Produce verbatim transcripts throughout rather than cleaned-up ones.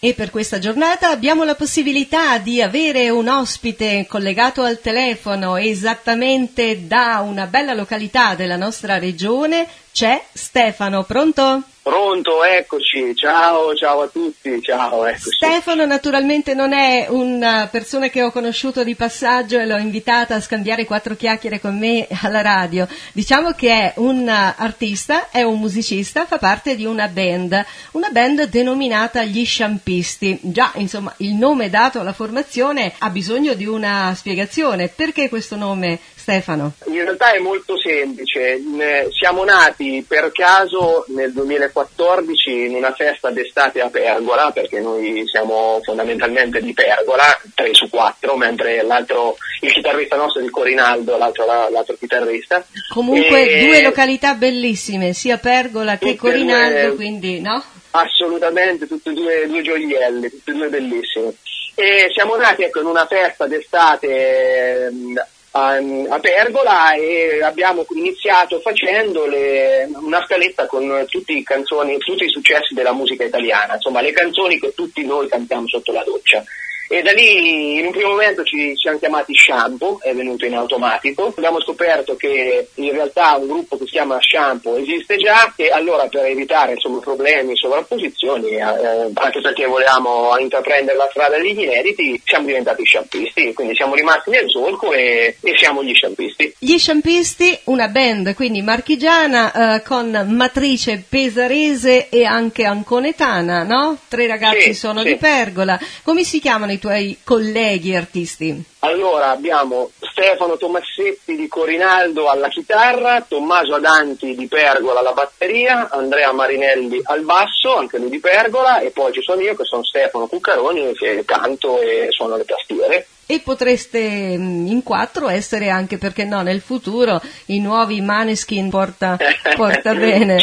E per questa giornata abbiamo la possibilità di avere un ospite collegato al telefono esattamente da una bella località della nostra regione. C'è Stefano, pronto? Pronto, eccoci, ciao, ciao a tutti, ciao, eccoci. Stefano naturalmente non è una persona che ho conosciuto di passaggio e l'ho invitata a scambiare quattro chiacchiere con me alla radio. Diciamo che è un artista, è un musicista, fa parte di una band, una band denominata Gli Sciampisti. Già, insomma, il nome dato alla formazione ha bisogno di una spiegazione. Perché questo nome, Stefano? In realtà è molto semplice, siamo nati per caso nel duemilaquattordici in una festa d'estate a Pergola, perché noi siamo fondamentalmente di Pergola, tre su quattro, mentre l'altro, il chitarrista nostro è di Corinaldo, l'altro, l'altro chitarrista. Comunque e... due località bellissime, sia Pergola che Corinaldo, due... quindi no? Assolutamente, tutte e due, due gioielli, tutte e due bellissime. E siamo nati ecco in una festa d'estate a, a Pergola e abbiamo iniziato facendo le, una scaletta con tutti i canzoni, tutti i successi della musica italiana, insomma le canzoni che tutti noi cantiamo sotto la doccia. E da lì in un primo momento ci siamo chiamati Shampoo, è venuto in automatico. Abbiamo scoperto che in realtà un gruppo che si chiama Shampoo esiste già e allora per evitare insomma problemi, sovrapposizioni, eh, anche perché volevamo intraprendere la strada degli inediti, siamo diventati Sciampisti, quindi siamo rimasti nel solco e, e siamo gli Sciampisti. Gli Sciampisti, una band quindi marchigiana eh, con matrice pesarese e anche anconetana, no? Tre ragazzi Sì, sono sì. di Pergola. Come si chiamano i tuoi colleghi artisti? Allora abbiamo Stefano Tomassetti di Corinaldo alla chitarra, Tommaso Adanti di Pergola alla batteria, Andrea Marinelli al basso, anche lui di Pergola, e poi ci sono io che sono Stefano Cuccaroni che canto e suono le tastiere. E potreste in quattro essere anche, perché no, nel futuro i nuovi Maneskin porta, porta bene.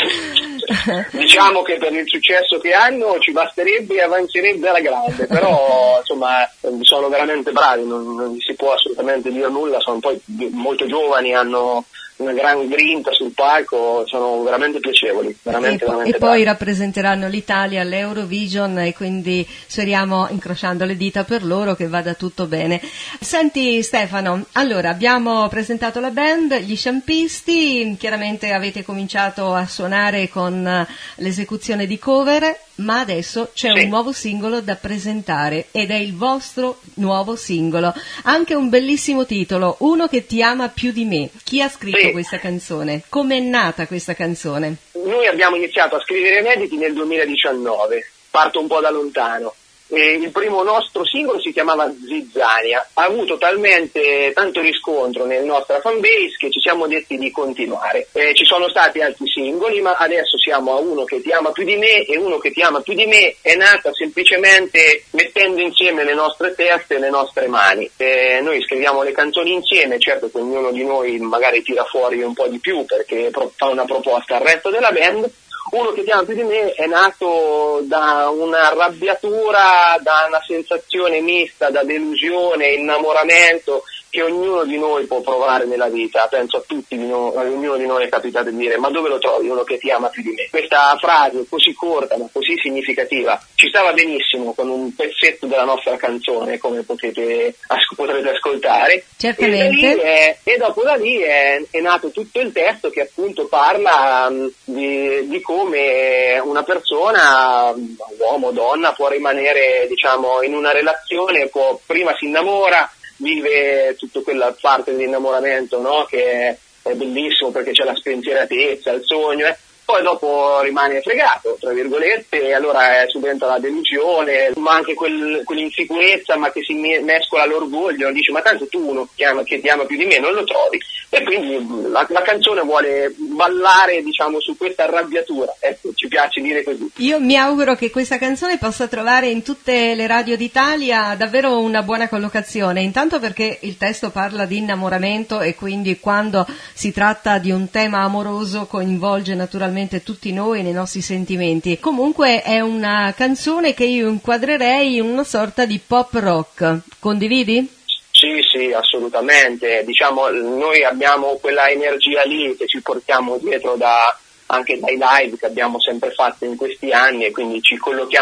Diciamo che per il successo che hanno ci basterebbe e avanzerebbe alla grande, però insomma sono veramente bravi, non, non si può assolutamente dire nulla, sono poi molto giovani, hanno una gran grinta sul palco, sono veramente piacevoli, veramente, e, veramente e poi bravi. Rappresenteranno l'Italia all'Eurovision e quindi speriamo, incrociando le dita per loro, che vada tutto bene. Senti Stefano, allora abbiamo presentato la band, gli Sciampisti, chiaramente avete cominciato a suonare con l'esecuzione di cover, ma adesso c'è Sì. un nuovo singolo da presentare ed è il vostro nuovo singolo, anche un bellissimo titolo, Uno che ti ama più di me. Chi ha scritto Sì. questa canzone? Come è nata questa canzone? Noi abbiamo iniziato a scrivere inediti nel duemiladiciannove, parto un po' da lontano. E il primo nostro singolo si chiamava Zizzania, ha avuto talmente tanto riscontro nella nostra fanbase che ci siamo detti di continuare. Eh, ci sono stati altri singoli, ma adesso siamo a Uno che ti ama più di me, e Uno che ti ama più di me è nata semplicemente mettendo insieme le nostre teste e le nostre mani. Eh, noi scriviamo le canzoni insieme, certo che ognuno di noi magari tira fuori un po' di più perché fa una proposta al resto della band. Uno che ti ama più di me è nato da una arrabbiatura, da una sensazione mista, da delusione, innamoramento che ognuno di noi può provare nella vita. Penso a tutti di noi, a ognuno di noi è capitato di dire: ma dove lo trovi uno che ti ama più di me? Questa frase così corta ma così significativa ci stava benissimo con un pezzetto della nostra canzone, come potete as- potrete ascoltare. Certamente. E, da lì è, e dopo da lì è, è nato tutto il testo che appunto parla um, di, di come una persona, uomo o donna, può rimanere diciamo in una relazione, può prima si innamora, vive tutta quella parte dell'innamoramento, no? Che è bellissimo perché c'è la spensieratezza, il sogno, eh? Poi dopo rimane fregato, tra virgolette, e allora subentra la delusione, ma anche quel, quell'insicurezza, ma che si mescola all'orgoglio, dice: ma tanto tu uno che, ama, che ti ama più di me non lo trovi. E quindi la, la canzone vuole ballare, diciamo, su questa arrabbiatura, ecco, ci piace dire così. Io mi auguro che questa canzone possa trovare in tutte le radio d'Italia davvero una buona collocazione, intanto perché il testo parla di innamoramento e quindi quando si tratta di un tema amoroso coinvolge naturalmente tutti noi nei nostri sentimenti. Comunque è una canzone che io inquadrerei in una sorta di pop rock. Condividi? Sì, sì, assolutamente. Diciamo, noi abbiamo quella energia lì che ci portiamo dietro da anche dai live che abbiamo sempre fatto in questi anni, e quindi ci collochiamo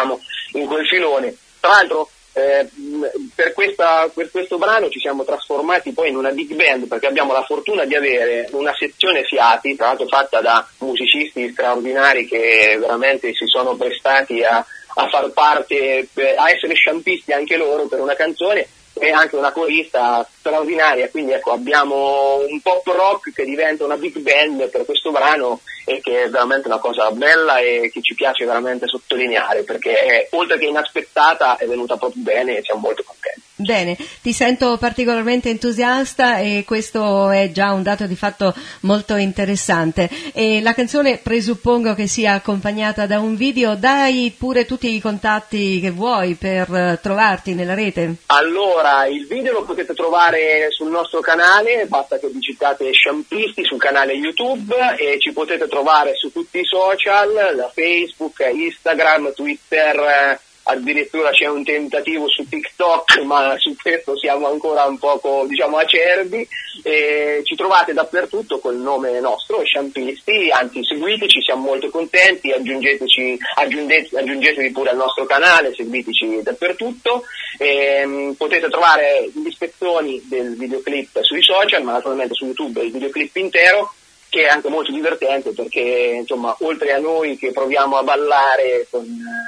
in quel filone. Tra l'altro eh, per, questa, per questo brano ci siamo trasformati poi in una big band, perché abbiamo la fortuna di avere una sezione fiati, tra l'altro fatta da musicisti straordinari che veramente si sono prestati a, a far parte, a essere sciampisti anche loro per una canzone, e anche una corista straordinaria. Quindi ecco, abbiamo un pop rock che diventa una big band per questo brano, e che è veramente una cosa bella e che ci piace veramente sottolineare, perché è, oltre che inaspettata, è venuta proprio bene e siamo molto contenti. Bene, ti sento particolarmente entusiasta e questo è già un dato di fatto molto interessante. E la canzone presuppongo che sia accompagnata da un video. Dai pure tutti i contatti che vuoi per trovarti nella rete. Allora, il video lo potete trovare sul nostro canale, basta che digitate Sciampisti sul canale YouTube, e ci potete trovare su tutti i social, da Facebook, Instagram, Twitter, addirittura c'è un tentativo su TikTok, ma su questo siamo ancora un poco, diciamo, acerbi. E ci trovate dappertutto col nome nostro, Sciampisti, anzi seguiteci, siamo molto contenti, aggiungeteci, aggiungete, aggiungetevi pure al nostro canale, seguiteci dappertutto. E, potete trovare gli spezzoni del videoclip sui social, ma naturalmente su YouTube il videoclip intero, che è anche molto divertente, perché insomma, oltre a noi che proviamo a ballare con,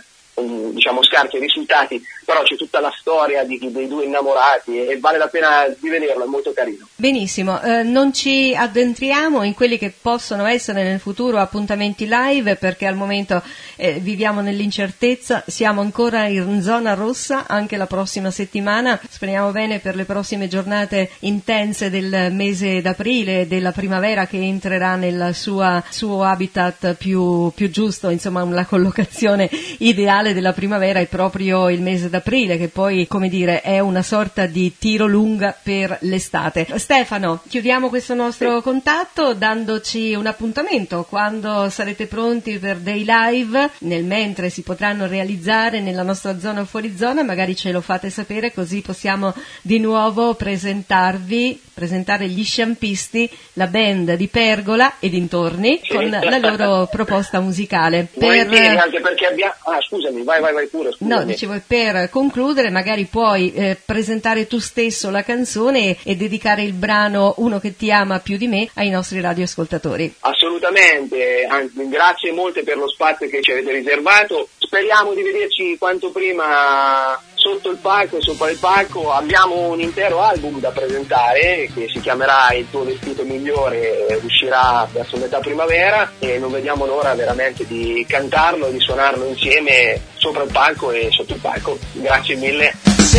con diciamo scarsi risultati, però c'è tutta la storia di, dei due innamorati, e vale la pena di vederlo, è molto carino. Benissimo, eh, non ci addentriamo in quelli che possono essere nel futuro appuntamenti live, perché al momento eh, viviamo nell'incertezza, siamo ancora in zona rossa anche la prossima settimana. Speriamo bene per le prossime giornate intense del mese d'aprile, della primavera che entrerà nel sua, suo habitat più, più giusto, insomma la collocazione ideale della primavera è proprio il mese d'aprile, che poi, come dire, è una sorta di tiro lunga per l'estate. Stefano, chiudiamo questo nostro contatto dandoci un appuntamento quando sarete pronti per dei live, nel mentre si potranno realizzare nella nostra zona o fuori zona, magari ce lo fate sapere, così possiamo di nuovo presentarvi, presentare gli Sciampisti, la band di Pergola e dintorni, sì, con la loro proposta musicale. Per... anche perché abbiamo... Ah, scusami, vai, vai, vai pure, scusami. No, dicevo, per concludere, magari puoi eh, presentare tu stesso la canzone e, e dedicare il brano Uno che ti ama più di me ai nostri radioascoltatori. Assolutamente, anzi, grazie molte per lo spazio che ci avete riservato. Speriamo di vederci quanto prima sotto il palco e sopra il palco. Abbiamo un intero album da presentare che si chiamerà Il tuo vestito migliore, uscirà verso metà primavera, e non vediamo l'ora veramente di cantarlo e di suonarlo insieme sopra il palco e sotto il palco. Grazie mille.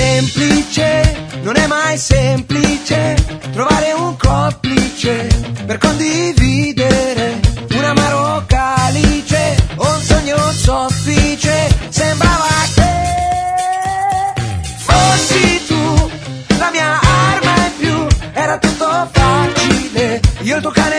Semplice, non è mai semplice trovare un complice per condividere un amaro calice o un sogno soffice. Sembrava che fossi tu la mia arma in più, era tutto facile, io il tuo cane